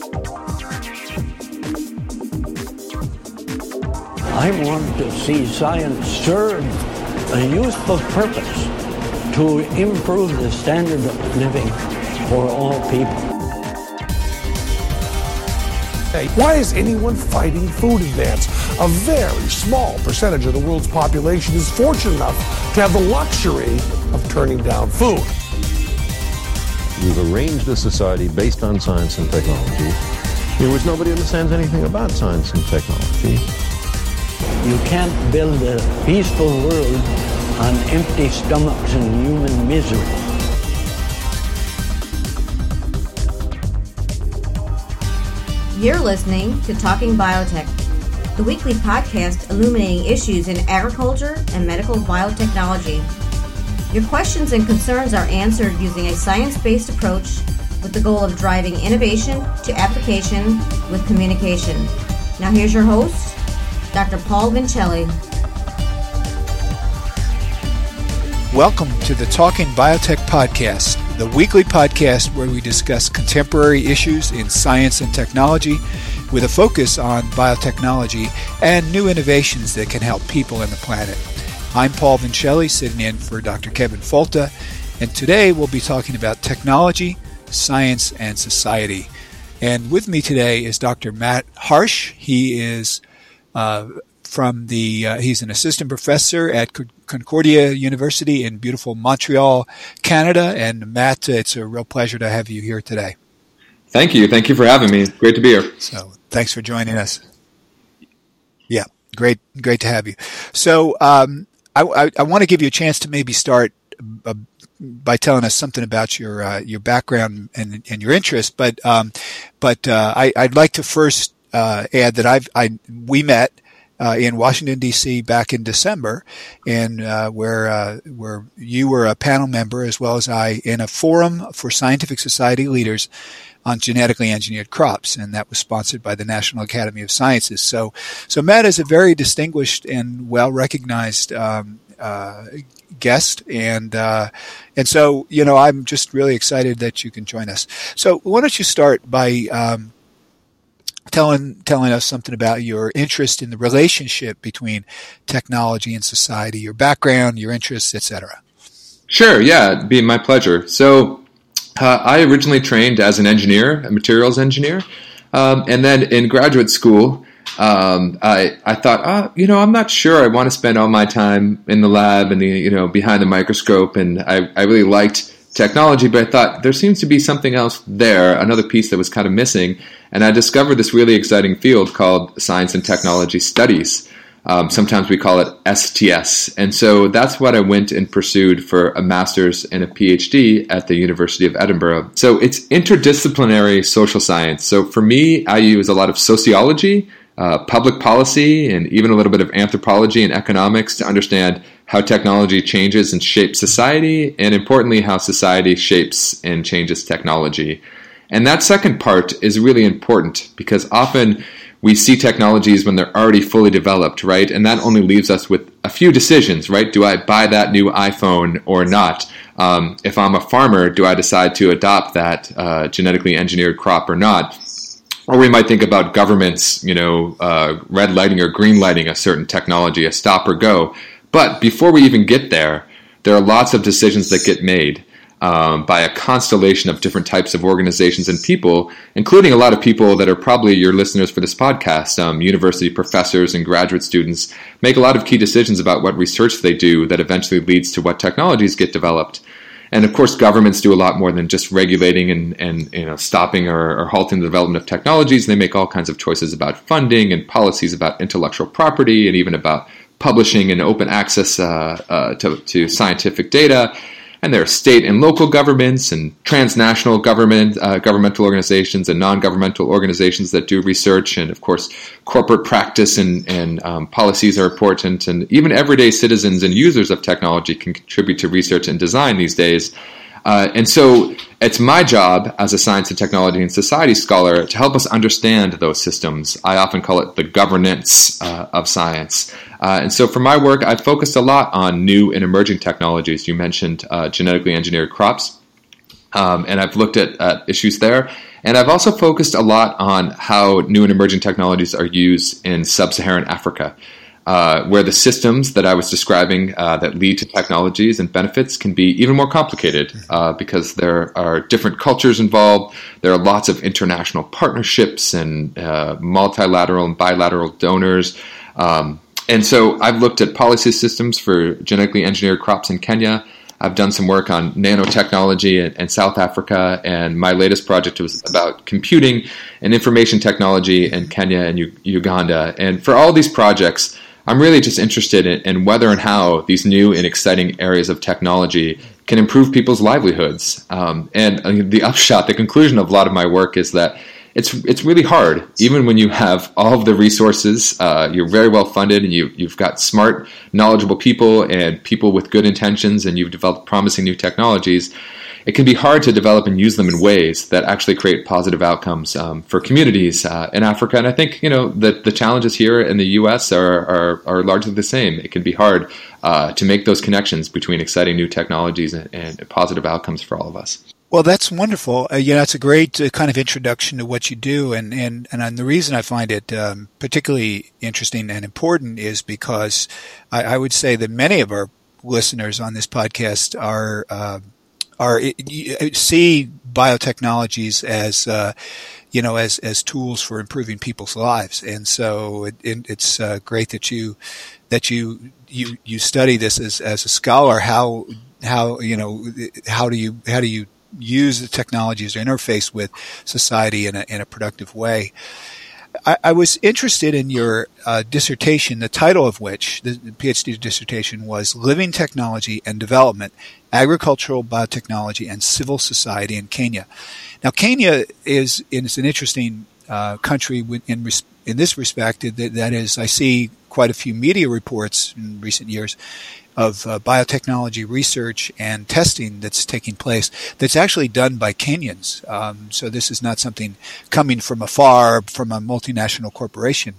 I want to see science serve a useful purpose to improve the standard of living for all people. Why is anyone fighting food advance? A very small percentage of the world's population is fortunate enough to have the luxury of turning down food. We've arranged a society based on science and technology in which nobody understands anything about science and technology. You can't build a peaceful world on empty stomachs and human misery. You're listening to Talking Biotech, the weekly podcast illuminating issues in agriculture and medical biotechnology. Your questions and concerns are answered using a science-based approach with the goal of driving innovation to application with communication. Now here's your host, Dr. Paul Vincelli. Welcome to the Talking Biotech Podcast, the weekly podcast where we discuss contemporary issues in science and technology with a focus on biotechnology and new innovations that can help people and the planet. I'm Paul Vincelli, sitting in for Dr. Kevin Folta, and today we'll be talking about technology, science, and society. And with me today is Dr. Matt Harsh. He is he's an assistant professor at Concordia University in beautiful Montreal, Canada. And Matt, it's a real pleasure to have you here today. Thank you. Thank you for having me. Great to be here. So thanks for joining us. Yeah, great to have you. So I want to give you a chance to maybe start by telling us something about your background and your interest. But I'd like to first add that we met in Washington D.C. back in December, and where you were a panel member as well as I in a forum for scientific society leaders on genetically engineered crops, and that was sponsored by the National Academy of Sciences. So Matt is a very distinguished and well recognized guest, and so I'm just really excited that you can join us. So why don't you start by telling us something about your interest in the relationship between technology and society, your background, your interests, etc. Sure, yeah, it'd be my pleasure. So I originally trained as an engineer, a materials engineer, and then in graduate school, I thought, I'm not sure I want to spend all my time in the lab and behind the microscope, and I really liked technology, but I thought there seems to be something else there, another piece that was kind of missing, and I discovered this really exciting field called Science and Technology Studies. Sometimes we call it STS, and so that's what I went and pursued for a master's and a PhD at the University of Edinburgh. So it's interdisciplinary social science. So for me, I use a lot of sociology, public policy, and even a little bit of anthropology and economics to understand how technology changes and shapes society, and importantly, how society shapes and changes technology. And that second part is really important because often we see technologies when they're already fully developed, right? And that only leaves us with a few decisions, right? Do I buy that new iPhone or not? If I'm a farmer, do I decide to adopt that genetically engineered crop or not? Or we might think about governments, red lighting or green lighting a certain technology, a stop or go. But before we even get there are lots of decisions that get made by a constellation of different types of organizations and people, including a lot of people that are probably your listeners for this podcast. University professors and graduate students make a lot of key decisions about what research they do that eventually leads to what technologies get developed. And of course, governments do a lot more than just regulating and stopping or halting the development of technologies. They make all kinds of choices about funding and policies about intellectual property and even about publishing and open access to scientific data. And there are state and local governments and transnational governmental organizations and non-governmental organizations that do research. And of course, corporate practice and policies are important. And even everyday citizens and users of technology can contribute to research and design these days. And so it's my job as a science and technology and society scholar to help us understand those systems. I often call it the governance of science. And so for my work, I've focused a lot on new and emerging technologies. You mentioned genetically engineered crops. And I've looked at issues there. And I've also focused a lot on how new and emerging technologies are used in sub-Saharan Africa, where the systems that I was describing that lead to technologies and benefits can be even more complicated because there are different cultures involved. There are lots of international partnerships and multilateral and bilateral donors. And so I've looked at policy systems for genetically engineered crops in Kenya. I've done some work on nanotechnology in South Africa, and my latest project was about computing and information technology in Kenya and Uganda. And for all these projects, I'm really just interested in whether and how these new and exciting areas of technology can improve people's livelihoods. And the upshot, the conclusion of a lot of my work is that it's really hard, even when you have all of the resources, you're very well funded, and you've got smart, knowledgeable people and people with good intentions, and you've developed promising new technologies. It can be hard to develop and use them in ways that actually create positive outcomes for communities in Africa. And I think the challenges here in the U.S. are largely the same. It can be hard to make those connections between exciting new technologies and positive outcomes for all of us. Well, that's wonderful. It's a great kind of introduction to what you do, and the reason I find it particularly interesting and important is because I would say that many of our listeners on this podcast see biotechnologies as tools for improving people's lives, and so it's great that you study this as a scholar. How do you use the technologies to interface with society in a productive way? I was interested in your dissertation, the title of which, the PhD dissertation, was Living Technology and Development, Agricultural Biotechnology and Civil Society in Kenya. Now, Kenya is an interesting country in this respect. That is, I see quite a few media reports in recent years of biotechnology research and testing that's taking place that's actually done by Kenyans. So this is not something coming from afar from a multinational corporation.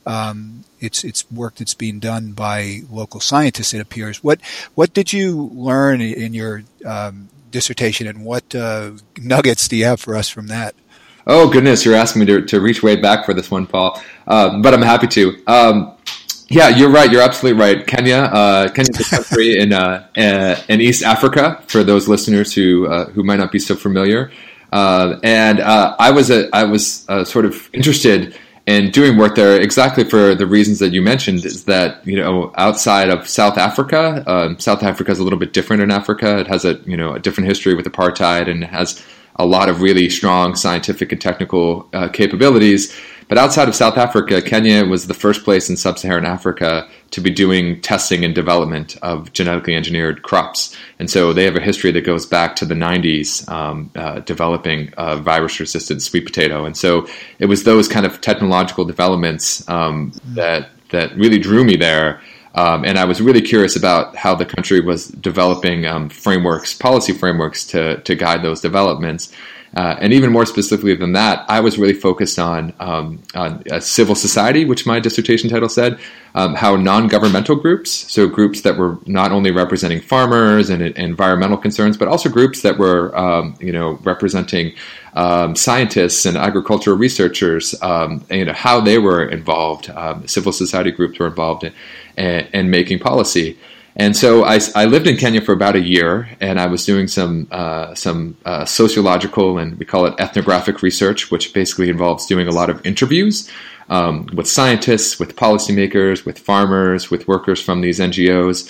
It's work that's being done by local scientists, it appears. What did you learn in your dissertation, and what nuggets do you have for us from that? Oh, goodness, you're asking me to reach way back for this one, Paul. But I'm happy to. Yeah, you're right. You're absolutely right. Kenya's a country in East Africa, for those listeners who might not be so familiar. And I was sort of interested in doing work there exactly for the reasons that you mentioned. Is that outside of South Africa, South Africa is a little bit different in Africa. It has a different history with apartheid, and it has a lot of really strong scientific and technical capabilities. But outside of South Africa, Kenya was the first place in sub-Saharan Africa to be doing testing and development of genetically engineered crops. And so they have a history that goes back to the 90s, developing virus-resistant sweet potato. And so it was those kind of technological developments that really drew me there. And I was really curious about how the country was developing policy frameworks to guide those developments. And even more specifically than that, I was really focused on civil society, which my dissertation title said, how non-governmental groups, so groups that were not only representing farmers and environmental concerns, but also groups that were, representing scientists and agricultural researchers, how they were involved. Civil society groups were involved in making policy. And so I lived in Kenya for about a year, and I was doing some sociological, and we call it ethnographic research, which basically involves doing a lot of interviews with scientists, with policymakers, with farmers, with workers from these NGOs,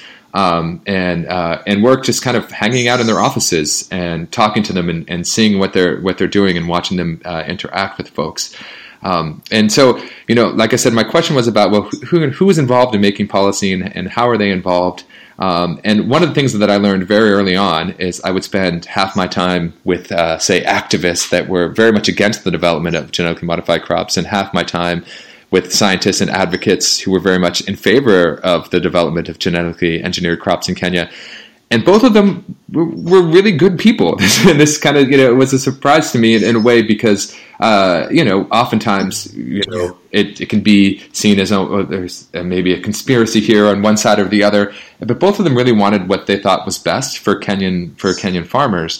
and work just kind of hanging out in their offices and talking to them and seeing what they're doing and watching them interact with folks. And so, like I said, my question was about, well, who is involved in making policy and how are they involved? And one of the things that I learned very early on is I would spend half my time with, say, activists that were very much against the development of genetically modified crops, and half my time with scientists and advocates who were very much in favor of the development of genetically engineered crops in Kenya. And both of them were really good people. And this kind of, it was a surprise to me in a way because, oftentimes, it can be seen as, there's maybe a conspiracy here on one side or the other. But both of them really wanted what they thought was best for Kenyan farmers.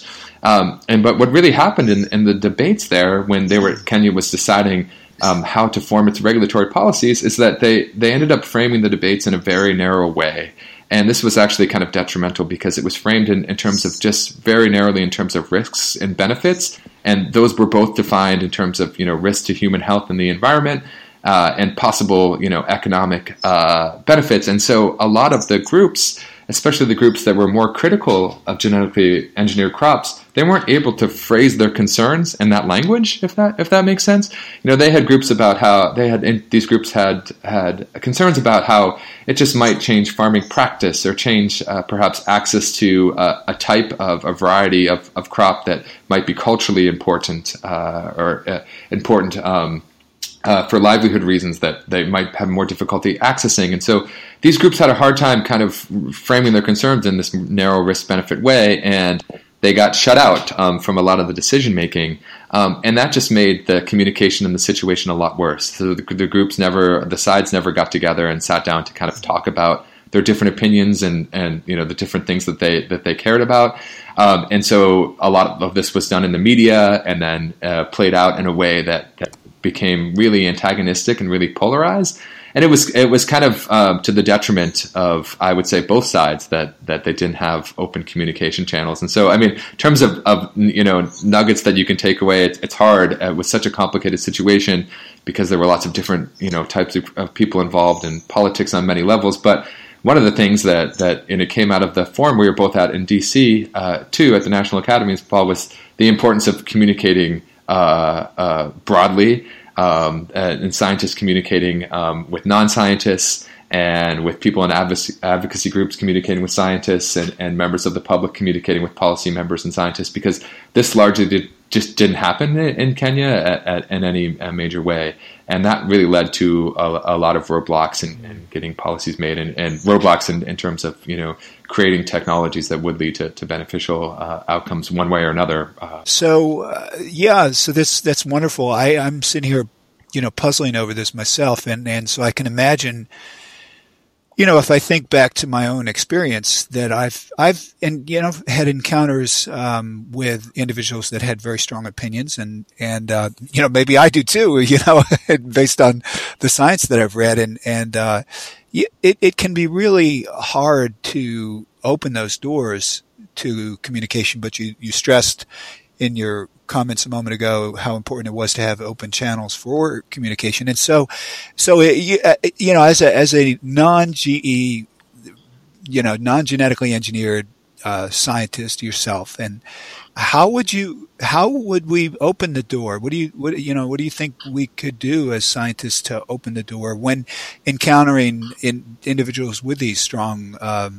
But what really happened in the debates there when Kenya was deciding how to form its regulatory policies is that they ended up framing the debates in a very narrow way. And this was actually kind of detrimental because it was framed in terms of just very narrowly in terms of risks and benefits. And those were both defined in terms of, risk to human health and the environment and possible, economic benefits. And so a lot of the groups, especially the groups that were more critical of genetically engineered crops, they weren't able to phrase their concerns in that language, if that makes sense. They had groups about how these groups had concerns about how it just might change farming practice or change perhaps access to a type of a variety of crop that might be culturally important or important for livelihood reasons that they might have more difficulty accessing. And so these groups had a hard time kind of framing their concerns in this narrow risk-benefit way, and they got shut out from a lot of the decision-making. And that just made the communication in the situation a lot worse. So the sides never got together and sat down to kind of talk about their different opinions and the different things that they cared about. And so a lot of this was done in the media and then played out in a way that became really antagonistic and really polarized, and it was kind of to the detriment of, I would say, both sides that they didn't have open communication channels. And so, in terms of nuggets that you can take away, it's hard with such a complicated situation because there were lots of different types of people involved in politics on many levels. But one of the things that came out of the forum we were both at in D.C. Too at the National Academies, Paul, was the importance of communicating broadly, and scientists communicating with non-scientists and with people in advocacy groups communicating with scientists and members of the public communicating with policy members and scientists, because this largely just didn't happen in Kenya in any major way. And that really led to a lot of roadblocks in getting policies made and roadblocks in terms of, creating technologies that would lead to beneficial outcomes one way or another. So that's wonderful. I'm sitting here, puzzling over this myself. And so I can imagine, if I think back to my own experience, that I've had encounters with individuals that had very strong opinions, and maybe I do too, based on the science that I've read, and it can be really hard to open those doors to communication. But you stressed in your comments a moment ago how important it was to have open channels for communication. And so as a non-GE, non-genetically engineered scientist yourself, and how would we open the door? What do you think we could do as scientists to open the door when encountering individuals with these strong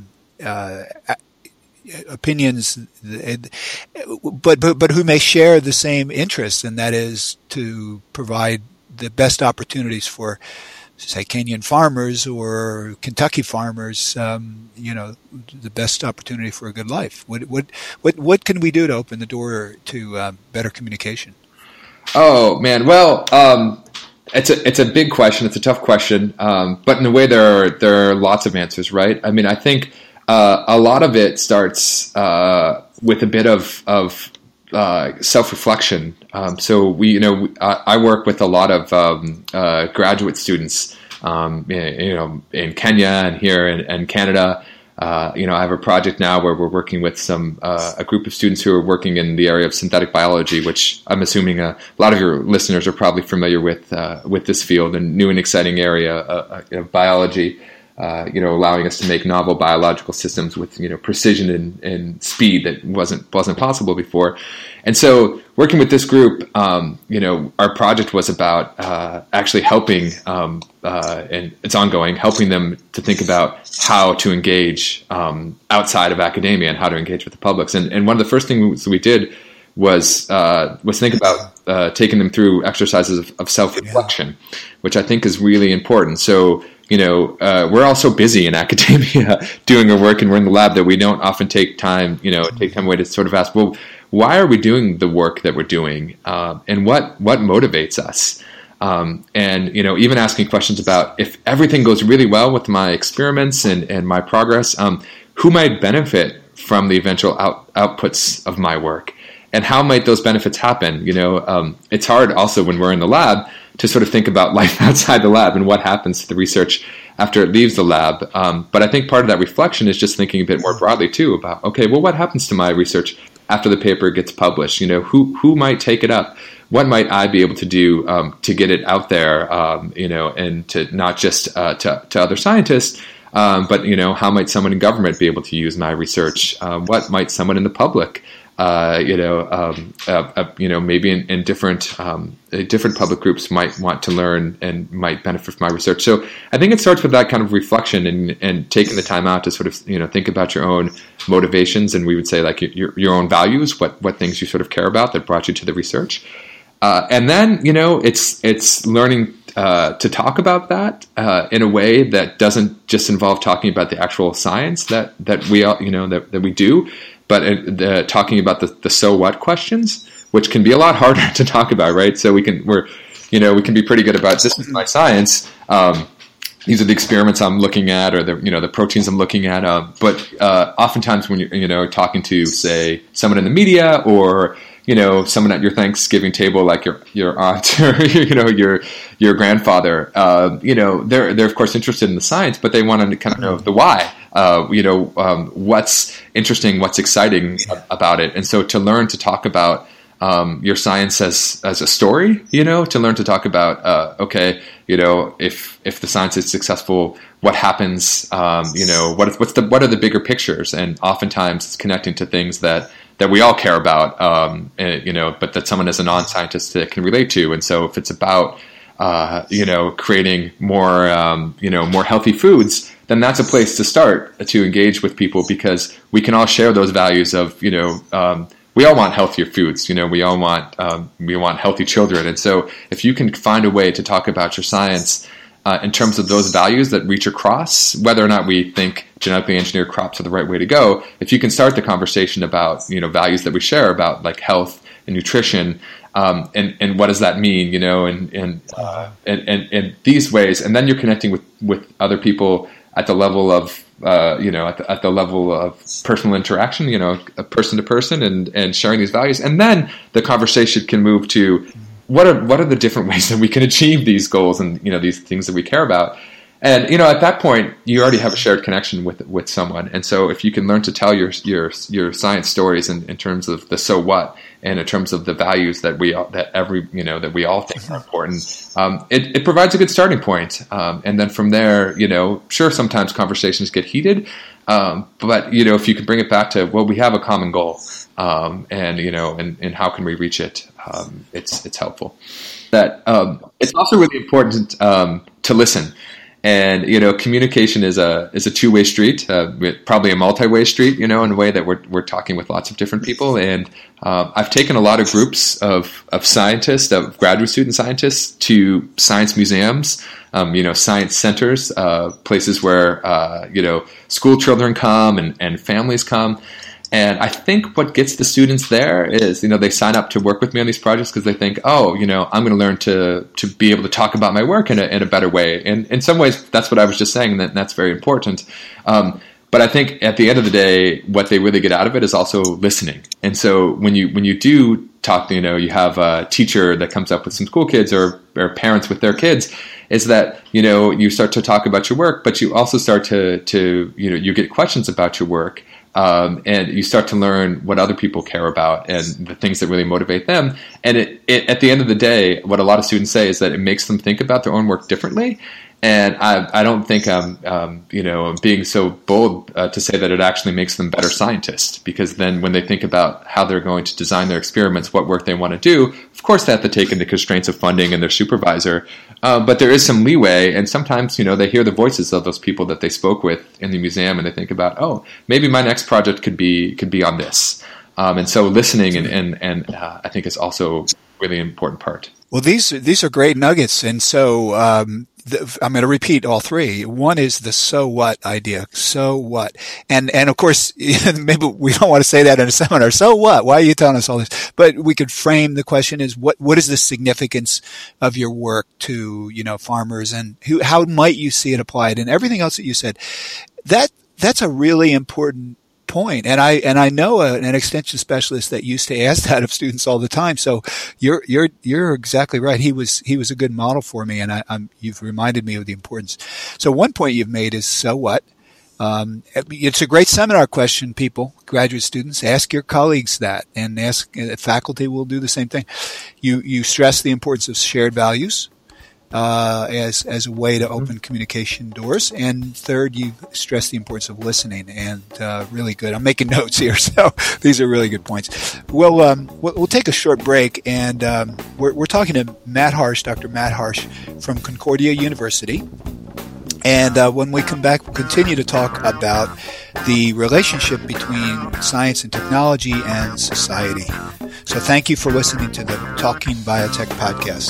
opinions, but who may share the same interests, and that is to provide the best opportunities for, say, Kenyan farmers or Kentucky farmers, the best opportunity for a good life. What can we do to open the door to better communication? Oh man, well, it's a big question. It's a tough question, but in a way, there are lots of answers, right? I think. A lot of it starts with a bit of self-reflection. So I work with a lot of graduate students, in Kenya and here in Canada. I have a project now where we're working with a group of students who are working in the area of synthetic biology, which I'm assuming a lot of your listeners are probably familiar with this field, and new and exciting area of biology. Allowing us to make novel biological systems with, precision and speed that wasn't possible before. And so working with this group, our project was about actually helping, and it's ongoing, helping them to think about how to engage outside of academia and how to engage with the publics. And one of the first things we did was think about taking them through exercises of self-reflection, which I think is really important. So, we're all so busy in academia doing our work, and we're in the lab that we don't often take time away to sort of ask, well, why are we doing the work that we're doing? And what motivates us? And even asking questions about, if everything goes really well with my experiments and my progress, who might benefit from the eventual outputs of my work? and how might those benefits happen? It's hard also when we're in the lab to sort of think about life outside the lab and what happens to the research after it leaves the lab. But I think part of that reflection is just thinking a bit more broadly too about, okay, well, what happens to my research after the paper gets published? Who might take it up? What might I be able to do to get it out there? And to not just to other scientists, but how might someone in government be able to use my research? What might someone in the public, maybe in different public groups might want to learn and might benefit from my research. So I think it starts with that kind of reflection and taking the time out to sort of think about your own motivations, and we would say like your own values, what things you sort of care about that brought you to the research, and then it's learning to talk about that in a way that doesn't just involve talking about the actual science that we all that we do, but talking about the so what questions, which can be a lot harder to talk about, right? So we can be pretty good about, this is my science. These are the experiments I'm looking at, or the proteins I'm looking at. But oftentimes when you're talking to, say, someone in the media, or someone at your Thanksgiving table, like your aunt or your grandfather, they're of course interested in the science, but they want to kind of know the why. What's interesting, what's exciting about it, and so to learn to talk about your science as a story, to learn to talk about if the science is successful, what happens, what are the bigger pictures, and oftentimes it's connecting to things that we all care about, but that someone as a non-scientist that can relate to. And so if it's about creating more healthy foods, then that's a place to start to engage with people, because we can all share those values of we all want healthier foods. We all want healthy children. And so if you can find a way to talk about your science in terms of those values that reach across, whether or not we think genetically engineered crops are the right way to go, if you can start the conversation about values that we share about like health and nutrition, and what does that mean, and these ways, and then you're connecting with other people at the level of at the level of personal interaction, person to person, and sharing these values, and then the conversation can move to what are the different ways that we can achieve these goals and these things that we care about. And at that point you already have a shared connection with someone. And so if you can learn to tell your science stories in terms of the so what, and in terms of the values that we all think are important, it provides a good starting point. And then from there, sure, sometimes conversations get heated, but if you can bring it back to, well, we have a common goal, and how can we reach it? It's helpful. That it's also really important to listen. And communication is a two-way street, probably a multi-way street. In a way that we're talking with lots of different people. And I've taken a lot of groups of scientists, of graduate student scientists, to science museums, science centers, places where school children come and families come. And I think what gets the students there is, they sign up to work with me on these projects because they think, I'm going to learn to be able to talk about my work in a better way. And in some ways, that's what I was just saying, and that's very important. But I think at the end of the day, what they really get out of it is also listening. And so when you do talk, you have a teacher that comes up with some school kids or parents with their kids, is that, you start to talk about your work, but you also start to you get questions about your work. And you start to learn what other people care about and the things that really motivate them. And it at the end of the day, what a lot of students say is that it makes them think about their own work differently. And I don't think I'm being so bold to say that it actually makes them better scientists, because then when they think about how they're going to design their experiments, what work they want to do, of course they have to take into constraints of funding and their supervisor. But there is some leeway, and sometimes they hear the voices of those people that they spoke with in the museum, and they think about, maybe my next project could be on this. And so listening and I think is also a really important part. Well, these are great nuggets, and so I'm going to repeat all three. One is the so what idea. So what? And of course, maybe we don't want to say that in a seminar. So what? Why are you telling us all this? But we could frame the question as what is the significance of your work to, farmers, and how might you see it applied, and everything else that you said. That's a really important point. And I know an extension specialist that used to ask that of students all the time. So you're exactly right. He was a good model for me, and you've reminded me of the importance. So one point you've made is, so what? It's a great seminar question, people, graduate students. Ask your colleagues that, and ask faculty will do the same thing. You stress the importance of shared values as a way to open communication doors. And third, you stress the importance of listening, and really good. I'm making notes here, so these are really good points. We'll take a short break, and we're talking to Matt Harsh, Dr. Matt Harsh from Concordia University. And when we come back, we'll continue to talk about the relationship between science and technology and society. So thank you for listening to the Talking Biotech podcast.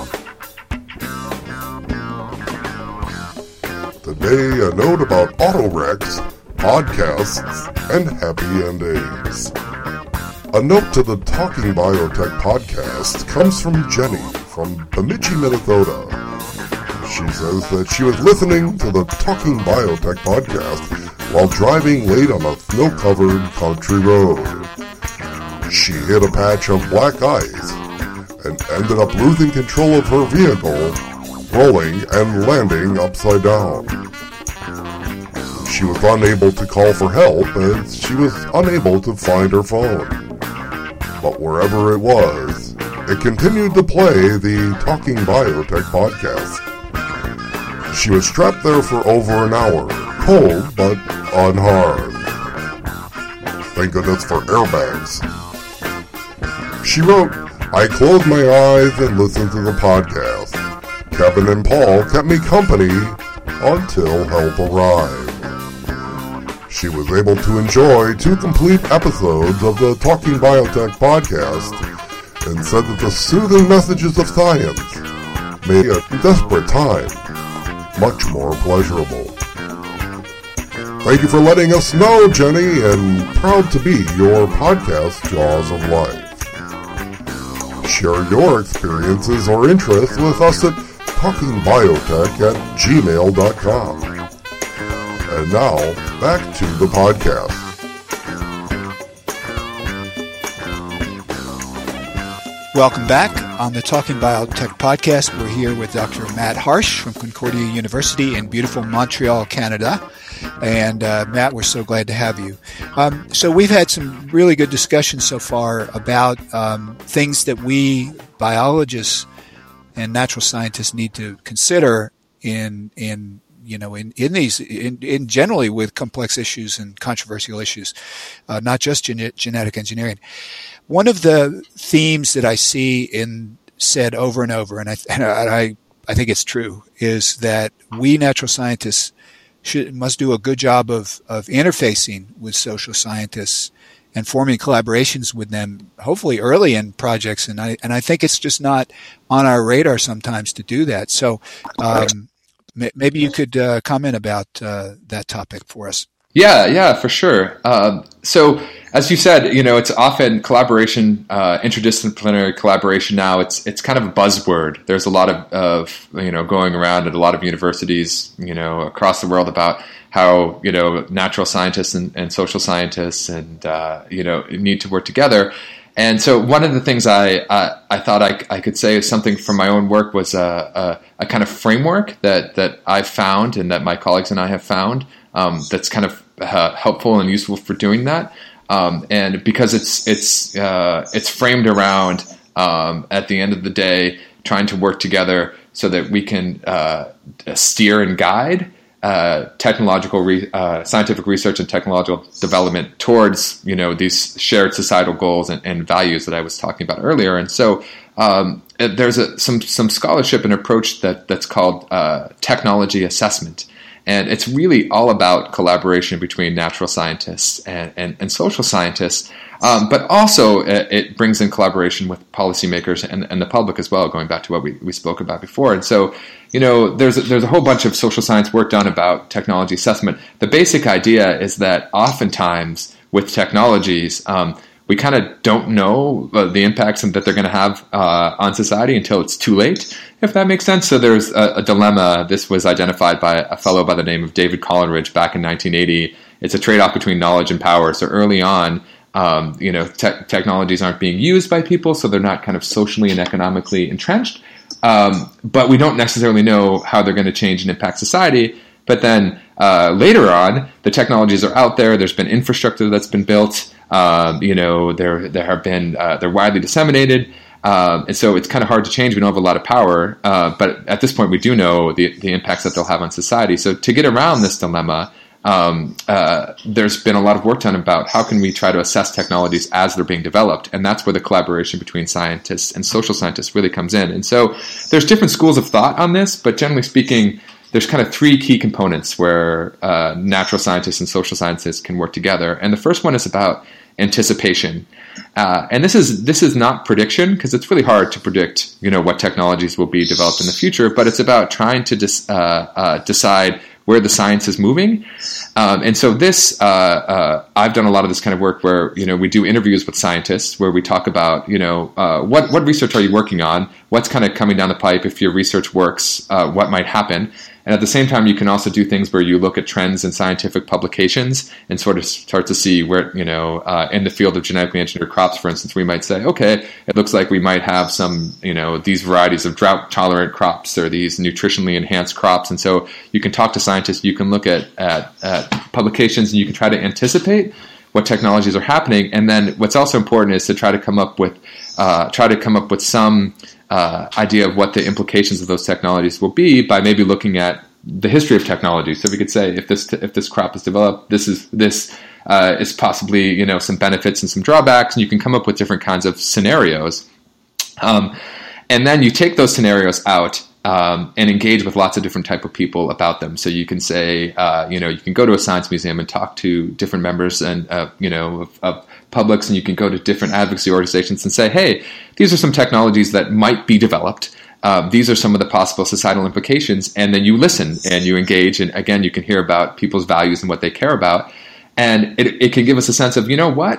Today, a note about auto wrecks, podcasts, and happy endings. A note to the Talking Biotech podcast comes from Jenny from Bemidji, Minnesota. She says that she was listening to the Talking Biotech podcast while driving late on a snow-covered country road. She hit a patch of black ice and ended up losing control of her vehicle, rolling and landing upside down. She was unable to call for help as she was unable to find her phone. But wherever it was, it continued to play the Talking Biotech podcast. She was strapped there for over an hour, cold but unharmed. Thank goodness for airbags. She wrote, I closed my eyes and listened to the podcast. Kevin and Paul kept me company until help arrived. She was able to enjoy 2 complete episodes of the Talking Biotech podcast and said that the soothing messages of science made a desperate time much more pleasurable. Thank you for letting us know, Jenny, and proud to be your podcast Jaws of Life. Share your experiences or interests with us at talkingbiotech@gmail.com. And now, back to the podcast. Welcome back on the Talking Biotech podcast. We're here with Dr. Matt Harsh from Concordia University in beautiful Montreal, Canada. And Matt, we're so glad to have you. So we've had some really good discussions so far about things that we biologists and natural scientists need to consider in generally with complex issues and controversial issues, not just genetic engineering. One of the themes that I see said over and over, and I think it's true, is that we natural scientists must do a good job of interfacing with social scientists and forming collaborations with them, hopefully early in projects. And I think it's just not on our radar sometimes to do that. So maybe you could comment about that topic for us. Yeah, for sure. So as you said, it's often collaboration, interdisciplinary collaboration now. It's kind of a buzzword. There's a lot of going around at a lot of universities, across the world about how, natural scientists and social scientists and, need to work together. And so one of the things I thought I could say is something from my own work was a kind of framework that I've found and that my colleagues and I have found that's kind of helpful and useful for doing that. And because it's framed around at the end of the day trying to work together so that we can steer and guide scientific research and technological development towards these shared societal goals and values that I was talking about earlier. And so there's some scholarship and approach that's called technology assessment. And it's really all about collaboration between natural scientists and social scientists. But also it brings in collaboration with policymakers and the public as well, going back to what we spoke about before. And so, there's a whole bunch of social science work done about technology assessment. The basic idea is that oftentimes with technologies, we kind of don't know the impacts that they're going to have on society until it's too late, if that makes sense. So there's a dilemma. This was identified by a fellow by the name of David Coleridge back in 1980 it's a trade-off between knowledge and power. So early on, technologies aren't being used by people, so they're not kind of socially and economically entrenched. But we don't necessarily know how they're going to change and impact society. But then later on, the technologies are out there. There's been infrastructure that's been built. They're widely disseminated. And so it's kind of hard to change. We don't have a lot of power. But at this point, we do know the impacts that they'll have on society. So to get around this dilemma, there's been a lot of work done about how can we try to assess technologies as they're being developed. And that's where the collaboration between scientists and social scientists really comes in. And so there's different schools of thought on this, but generally speaking, there's kind of three key components where natural scientists and social scientists can work together. And the first one is about anticipation. And this is not prediction, because it's really hard to predict, what technologies will be developed in the future, but it's about trying to decide where the science is moving. And so this, I've done a lot of this kind of work where, we do interviews with scientists where we talk about, what research are you working on? What's kind of coming down the pipe? If your research works, what might happen? And at the same time, you can also do things where you look at trends in scientific publications and sort of start to see where, in the field of genetically engineered crops, for instance, we might say, okay, it looks like we might have some, these varieties of drought-tolerant crops or these nutritionally enhanced crops. And so you can talk to scientists, you can look at publications, and you can try to anticipate what technologies are happening. And then what's also important is to try to come up with some idea of what the implications of those technologies will be by maybe looking at the history of technology. So we could say if this crop is developed, this is possibly some benefits and some drawbacks, and you can come up with different kinds of scenarios. And then you take those scenarios out and engage with lots of different type of people about them. So you can say, you can go to a science museum and talk to different members and of publics, and you can go to different advocacy organizations and say, hey, these are some technologies that might be developed. These are some of the possible societal implications. And then you listen and you engage. And again, you can hear about people's values and what they care about. And it can give us a sense of,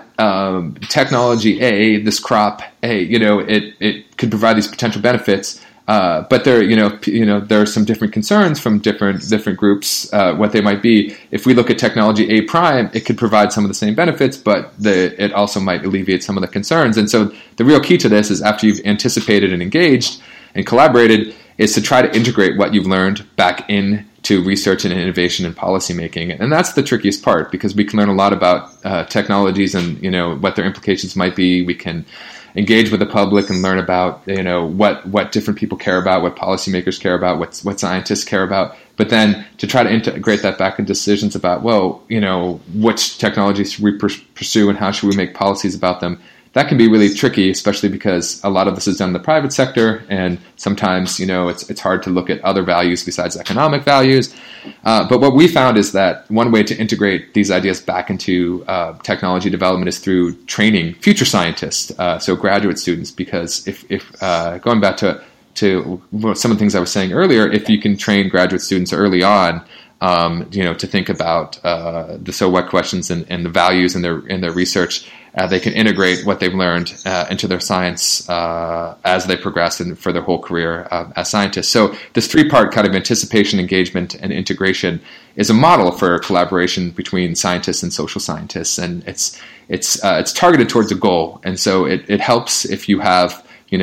technology A, this crop A, it could provide these potential benefits. But there, there are some different concerns from different groups, what they might be. If we look at technology A prime, it could provide some of the same benefits, but it also might alleviate some of the concerns. And so the real key to this is, after you've anticipated and engaged and collaborated, is to try to integrate what you've learned back into research and innovation and policymaking. And that's the trickiest part, because we can learn a lot about technologies and, what their implications might be. We can engage with the public and learn about, what different people care about, what policymakers care about, what scientists care about. But then to try to integrate that back into decisions about, which technologies should we pursue and how should we make policies about them, that can be really tricky, especially because a lot of this is done in the private sector, and sometimes, it's hard to look at other values besides economic values. But what we found is that one way to integrate these ideas back into technology development is through training future scientists, so graduate students, because if going back to some of the things I was saying earlier, if you can train graduate students early on, to think about the so what questions and the values in their research, they can integrate what they've learned into their science as they progress and for their whole career as scientists. So this three-part kind of anticipation, engagement, and integration is a model for collaboration between scientists and social scientists, and it's targeted towards a goal. And so it helps if you have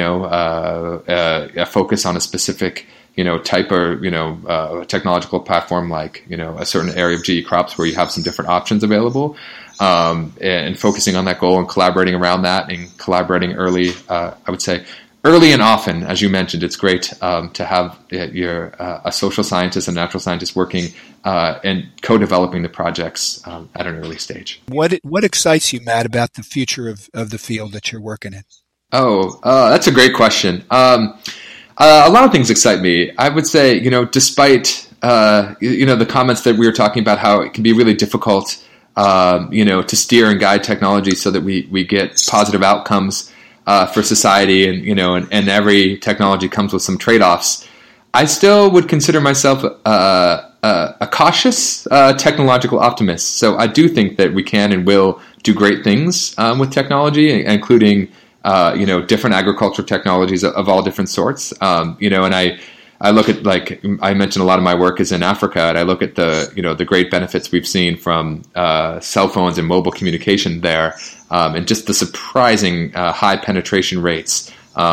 a focus on a specific type or technological platform, like a certain area of GE crops where you have some different options available, and focusing on that goal and collaborating around that, and collaborating early. I would say early and often, as you mentioned. It's great to have a social scientist and natural scientist working and co-developing the projects at an early stage. What excites you, Matt, about the future of the field that you're working in? That's a great question. A lot of things excite me. I would say, despite, the comments that we were talking about, how it can be really difficult, to steer and guide technology so that we get positive outcomes for society, and every technology comes with some trade-offs. I still would consider myself a cautious technological optimist. So I do think that we can and will do great things with technology, including different agricultural technologies of all different sorts. And I look at, like I mentioned, a lot of my work is in Africa, and I look at the great benefits we've seen from cell phones and mobile communication there, and just the surprising high penetration rates.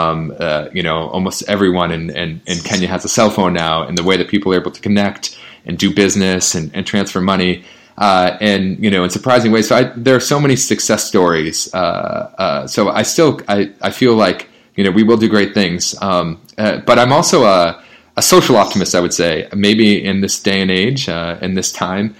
Almost everyone in Kenya has a cell phone now, and the way that people are able to connect and do business and transfer money, in surprising ways. So there are so many success stories. So I feel like, we will do great things. But I'm also a social optimist, I would say. Maybe in this day and age, in this time,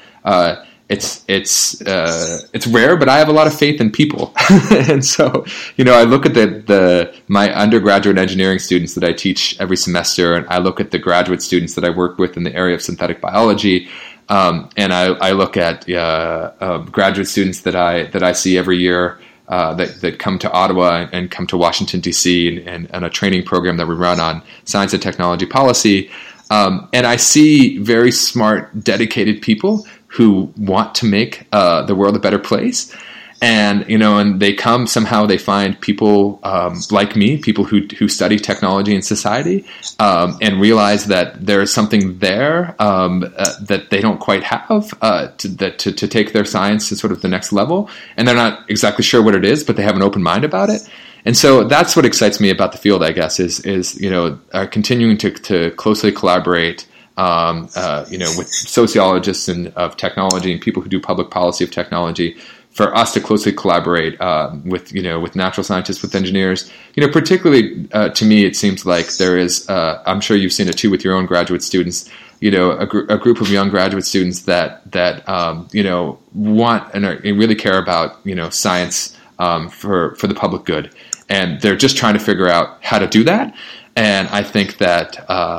it's rare, but I have a lot of faith in people. And so, I look at my undergraduate engineering students that I teach every semester, and I look at the graduate students that I work with in the area of synthetic biology, and I look at graduate students that I see every year that come to Ottawa and come to Washington, D.C. and a training program that we run on science and technology policy. And I see very smart, dedicated people who want to make the world a better place. And, and they come, somehow they find people like me, people who study technology and society, and realize that there is something there that they don't quite have to take their science to sort of the next level. And they're not exactly sure what it is, but they have an open mind about it. And so that's what excites me about the field, I guess, is continuing to closely collaborate with sociologists of technology and people who do public policy of technology, for us to closely collaborate with natural scientists, with engineers. Particularly to me, it seems like there is. I'm sure you've seen it too with your own graduate students. A group of young graduate students that want and really care about science for the public good, and they're just trying to figure out how to do that. And I think that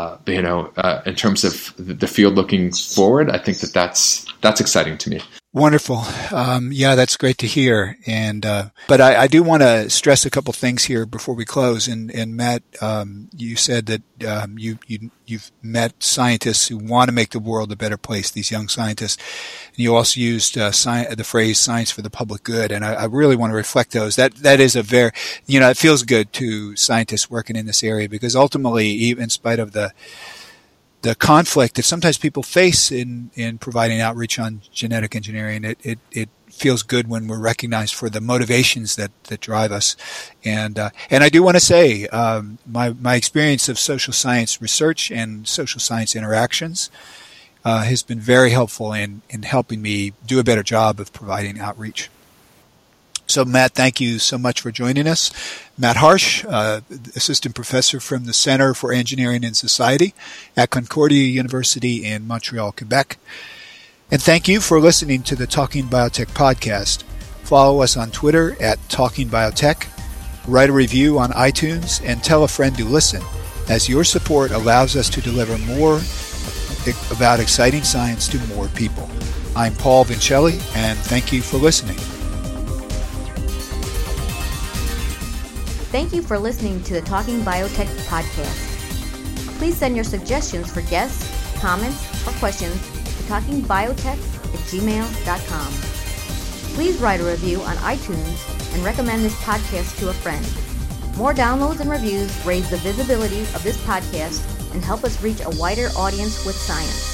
in terms of the field looking forward, I think that's exciting to me. Wonderful. That's great to hear. And but I do want to stress a couple things here before we close. And Matt, you said that you've met scientists who want to make the world a better place, these young scientists. And you also used the phrase "science for the public good," and I really want to reflect those. That is a very, it feels good to scientists working in this area, because ultimately, even in spite of the conflict that sometimes people face in providing outreach on genetic engineering, it feels good when we're recognized for the motivations that drive us. And I do want to say, my experience of social science research and social science interactions has been very helpful in helping me do a better job of providing outreach. So, Matt, thank you so much for joining us. Matt Harsh, assistant professor from the Center for Engineering and Society at Concordia University in Montreal, Quebec. And thank you for listening to the Talking Biotech podcast. Follow us on Twitter at Talking Biotech, write a review on iTunes, and tell a friend to listen, as your support allows us to deliver more about exciting science to more people. I'm Paul Vincelli, and thank you for listening. Thank you for listening to the Talking Biotech podcast. Please send your suggestions for guests, comments, or questions to talkingbiotech@gmail.com. Please write a review on iTunes and recommend this podcast to a friend. More downloads and reviews raise the visibility of this podcast and help us reach a wider audience with science.